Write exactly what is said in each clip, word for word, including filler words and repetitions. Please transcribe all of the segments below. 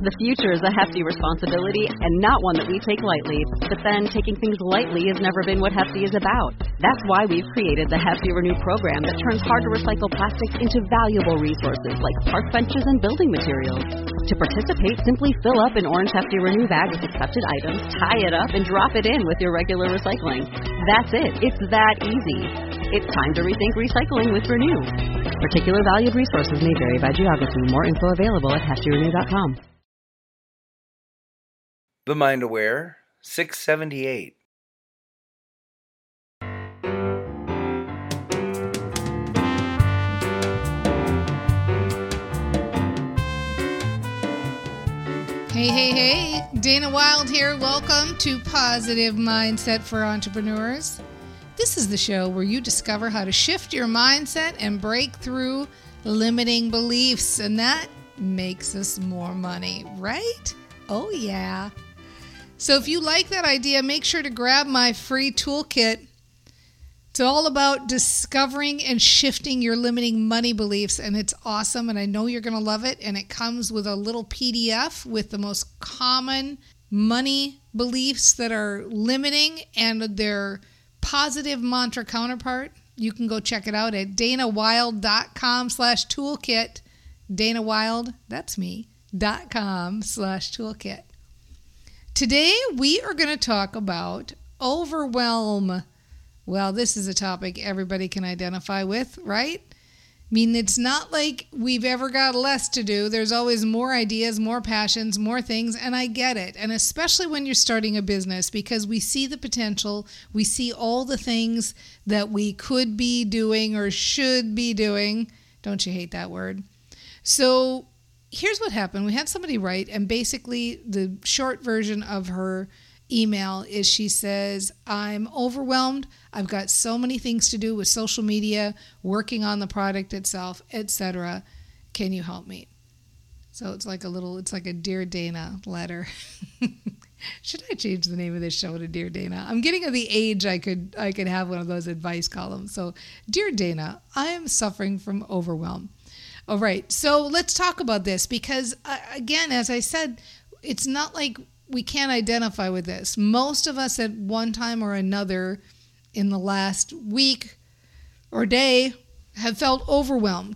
The future is a hefty responsibility and not one that we take lightly. But then, taking things lightly has never been what Hefty is about. That's why we've created the Hefty Renew program that turns hard-to-recycle plastics into valuable resources like park benches and building materials. To participate, simply fill up an orange Hefty Renew bag with accepted items, tie it up, and drop it in with your regular recycling. That's it. It's that easy. It's time to rethink recycling with Renew. Particular valued resources may vary by geography. More info available at hefty renew dot com. The Mind Aware, six seventy-eight. Hey, hey, hey, Dana Wilde here. Welcome to Positive Mindset for Entrepreneurs. This is the show where you discover how to shift your mindset and break through limiting beliefs, and that makes us more money, right? Oh, yeah. So if you like that idea, make sure to grab my free toolkit. It's all about discovering and shifting your limiting money beliefs, and it's awesome, and I know you're going to love it. And it comes with a little P D F with the most common money beliefs that are limiting and their positive mantra counterpart. You can go check it out at danawilde.com slash toolkit. Dana Wilde, that's me, dot com slash toolkit. Today, we are going to talk about overwhelm. Well, this is a topic everybody can identify with, right? I mean, it's not like we've ever got less to do. There's always more ideas, more passions, more things, and I get it. And especially when you're starting a business, because we see the potential, we see all the things that we could be doing or should be doing. Don't you hate that word? So here's what happened. We had somebody write, and basically the short version of her email is she says, I'm overwhelmed. I've got so many things to do with social media, working on the product itself, et cetera. Can you help me? So it's like a little, it's like a Dear Dana letter. Should I change the name of this show to Dear Dana? I'm getting at the age I could I could have one of those advice columns. So, Dear Dana, I am suffering from overwhelm. All right, so let's talk about this because, uh, again, as I said, it's not like we can't identify with this. Most of us at one time or another in the last week or day have felt overwhelmed.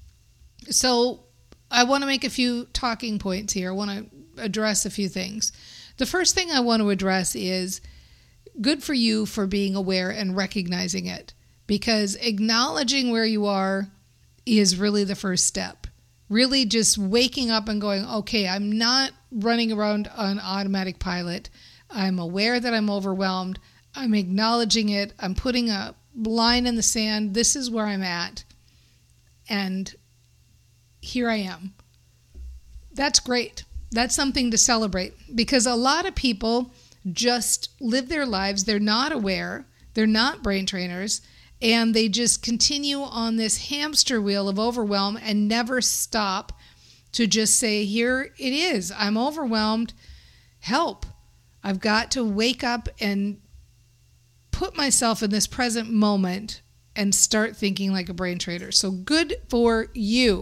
So I want to make a few talking points here. I want to address a few things. The first thing I want to address is good for you for being aware and recognizing it, because acknowledging where you are is really the first step. Really just waking up and going, okay, I'm not running around on automatic pilot. I'm aware that I'm overwhelmed. I'm acknowledging it. I'm putting a line in the sand. This is where I'm at. And here I am. That's great. That's something to celebrate, because a lot of people just live their lives. They're not aware. They're not brain trainers. And they just continue on this hamster wheel of overwhelm and never stop to just say, here it is. I'm overwhelmed. Help. I've got to wake up and put myself in this present moment and start thinking like a brain trainer. So good for you.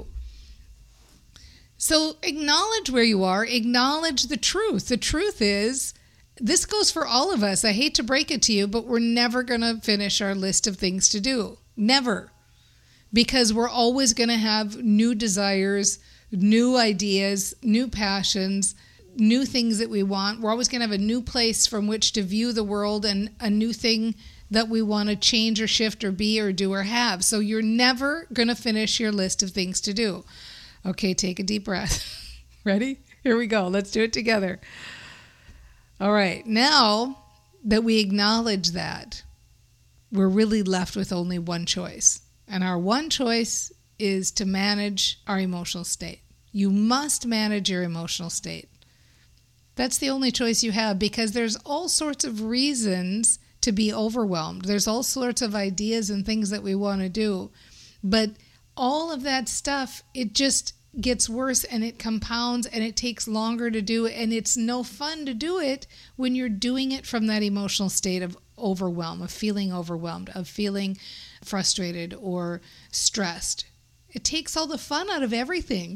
So acknowledge where you are. Acknowledge the truth. The truth is, this goes for all of us. I hate to break it to you, but we're never going to finish our list of things to do. Never. Because we're always going to have new desires, new ideas, new passions, new things that we want. We're always going to have a new place from which to view the world and a new thing that we want to change or shift or be or do or have. So you're never going to finish your list of things to do. Okay, take a deep breath. Ready? Here we go. Let's do it together. All right, now that we acknowledge that, we're really left with only one choice. And our one choice is to manage our emotional state. You must manage your emotional state. That's the only choice you have, because there's all sorts of reasons to be overwhelmed. There's all sorts of ideas and things that we want to do. But all of that stuff, it just gets worse and it compounds and it takes longer to do it, and it's no fun to do it when you're doing it from that emotional state of overwhelm, of feeling overwhelmed, of feeling frustrated or stressed. It takes all the fun out of everything.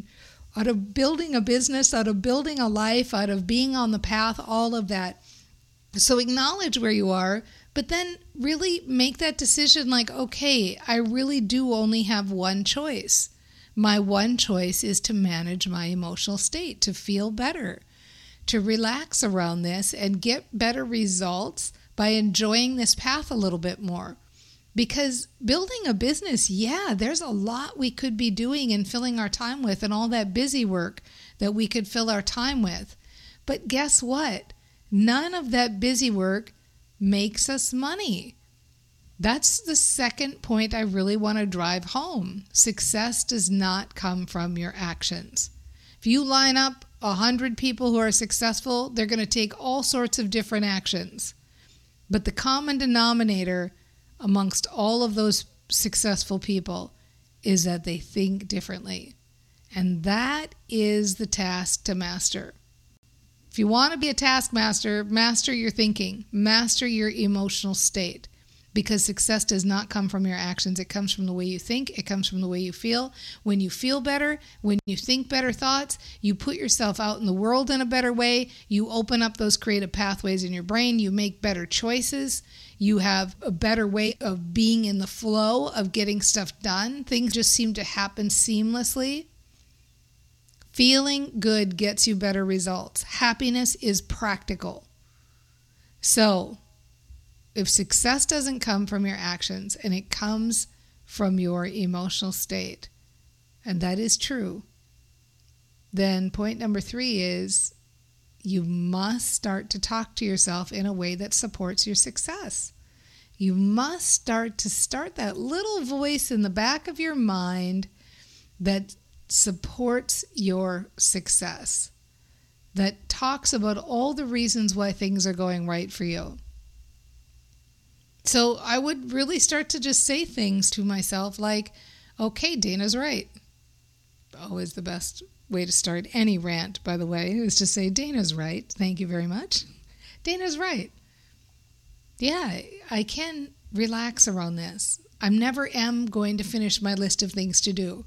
out of building a business, out of building a life, out of being on the path, all of that. So acknowledge where you are, but then really make that decision like, okay, I really do only have one choice. My one choice is to manage my emotional state, to feel better, to relax around this and get better results by enjoying this path a little bit more. Because building a business, yeah, there's a lot we could be doing and filling our time with, and all that busy work that we could fill our time with. But guess what? None of that busy work makes us money. That's the second point I really want to drive home. Success does not come from your actions. If you line up a hundred people who are successful, they're going to take all sorts of different actions. But the common denominator amongst all of those successful people is that they think differently. And that is the task to master. If you want to be a taskmaster, master your thinking, master your emotional state, because success does not come from your actions. It comes from the way you think. It comes from the way you feel. When you feel better, when you think better thoughts, you put yourself out in the world in a better way. You open up those creative pathways in your brain. You make better choices. You have a better way of being in the flow of getting stuff done. Things just seem to happen seamlessly. Feeling good gets you better results. Happiness is practical. So, if success doesn't come from your actions and it comes from your emotional state, and that is true, then point number three is you must start to talk to yourself in a way that supports your success. You must start to start that little voice in the back of your mind that supports your success, that talks about all the reasons why things are going right for you. So I would really start to just say things to myself like, okay, Dana's right. Always the best way to start any rant, by the way, is to say, Dana's right. Thank you very much. Dana's right. Yeah, I can relax around this. I never am going to finish my list of things to do.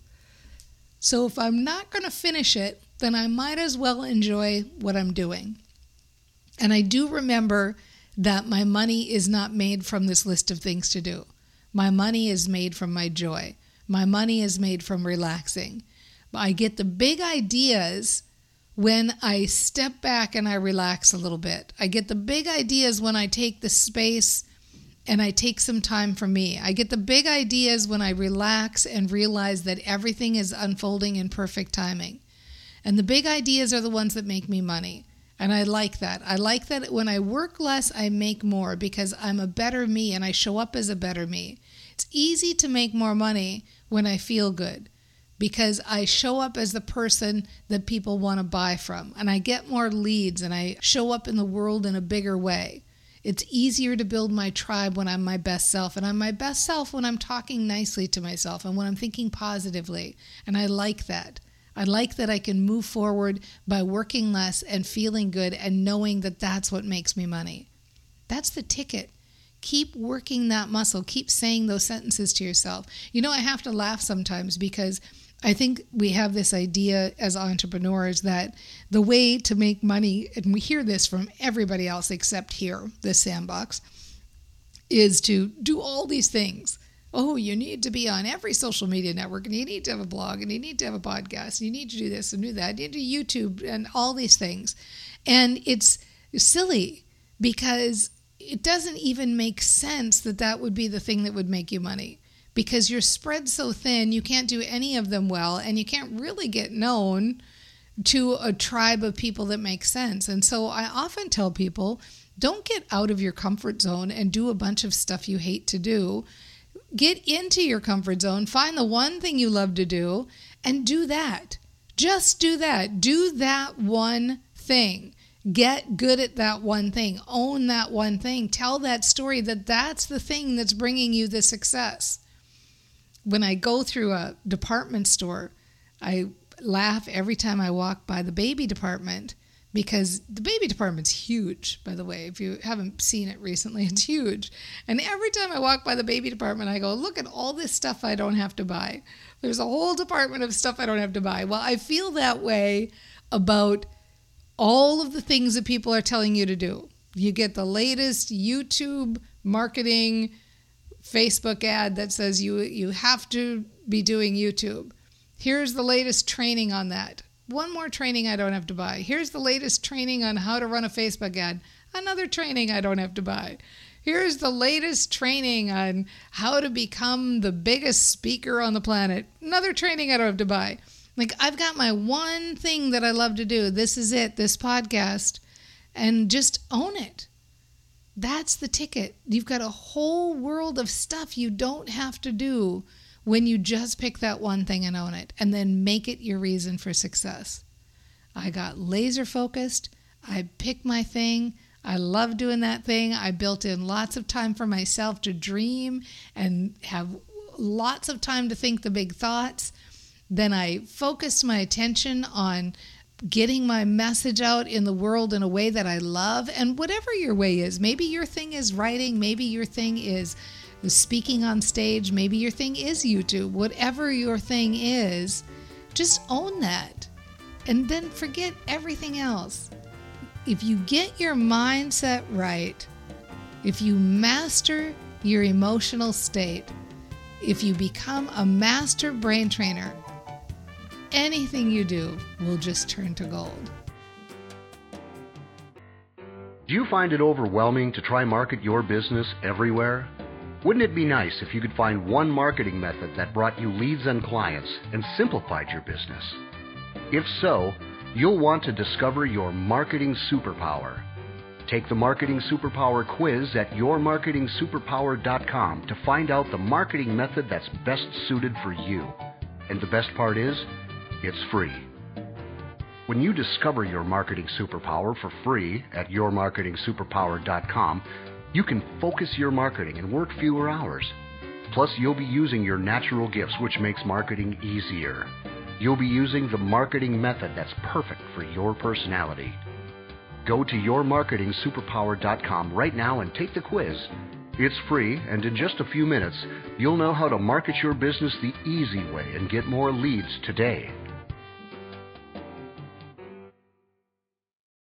So if I'm not going to finish it, then I might as well enjoy what I'm doing. And I do remember that my money is not made from this list of things to do. My money is made from my joy. My money is made from relaxing. I get the big ideas when I step back and I relax a little bit. I get the big ideas when I take the space and I take some time for me. I get the big ideas when I relax and realize that everything is unfolding in perfect timing. And the big ideas are the ones that make me money. And I like that. I like that when I work less, I make more because I'm a better me and I show up as a better me. It's easy to make more money when I feel good because I show up as the person that people want to buy from. And I get more leads and I show up in the world in a bigger way. It's easier to build my tribe when I'm my best self. And I'm my best self when I'm talking nicely to myself and when I'm thinking positively. And I like that. I like that I can move forward by working less and feeling good and knowing that that's what makes me money. That's the ticket. Keep working that muscle. Keep saying those sentences to yourself. You know, I have to laugh sometimes because I think we have this idea as entrepreneurs that the way to make money, and we hear this from everybody else except here, this sandbox, is to do all these things. Oh, you need to be on every social media network, and you need to have a blog, and you need to have a podcast, and you need to do this and do that, you need to YouTube, and all these things. And it's silly because it doesn't even make sense that that would be the thing that would make you money. Because you're spread so thin, you can't do any of them well, and you can't really get known to a tribe of people that make sense. And so I often tell people, don't get out of your comfort zone and do a bunch of stuff you hate to do. Get into your comfort zone, find the one thing you love to do, and do that. Just do that. Do that one thing. Get good at that one thing. Own that one thing. Tell that story that that's the thing that's bringing you the success. When I go through a department store, I laugh every time I walk by the baby department because the baby department's huge, by the way. If you haven't seen it recently, it's huge. And every time I walk by the baby department, I go, look at all this stuff I don't have to buy. There's a whole department of stuff I don't have to buy. Well, I feel that way about all of the things that people are telling you to do. You get the latest YouTube marketing Facebook ad that says you you have to be doing YouTube. Here's the latest training on that. One more training I don't have to buy. Here's the latest training on how to run a Facebook ad. Another training I don't have to buy. Here's the latest training on how to become the biggest speaker on the planet. Another training I don't have to buy. Like, I've got my one thing that I love to do. This is it, this podcast, and just own it. That's the ticket. You've got a whole world of stuff you don't have to do when you just pick that one thing and own it, and then make it your reason for success. I got laser focused. I picked my thing. I love doing that thing. I built in lots of time for myself to dream and have lots of time to think the big thoughts. Then I focused my attention on getting my message out in the world in a way that I love. And whatever your way is, maybe your thing is writing, maybe your thing is speaking on stage, maybe your thing is YouTube. Whatever your thing is, just own that and then forget everything else. If you get your mindset right, if you master your emotional state, if you become a master brain trainer, anything you do will just turn to gold. Do you find it overwhelming to try market your business everywhere? Wouldn't it be nice if you could find one marketing method that brought you leads and clients and simplified your business? If so, you'll want to discover your marketing superpower. Take the Marketing Superpower quiz at your marketing superpower dot com to find out the marketing method that's best suited for you. And the best part is, it's free. When you discover your marketing superpower for free at your marketing superpower dot com, you can focus your marketing and work fewer hours. Plus, you'll be using your natural gifts, which makes marketing easier. You'll be using the marketing method that's perfect for your personality. Go to your marketing superpower dot com right now and take the quiz. It's free, and in just a few minutes, you'll know how to market your business the easy way and get more leads today.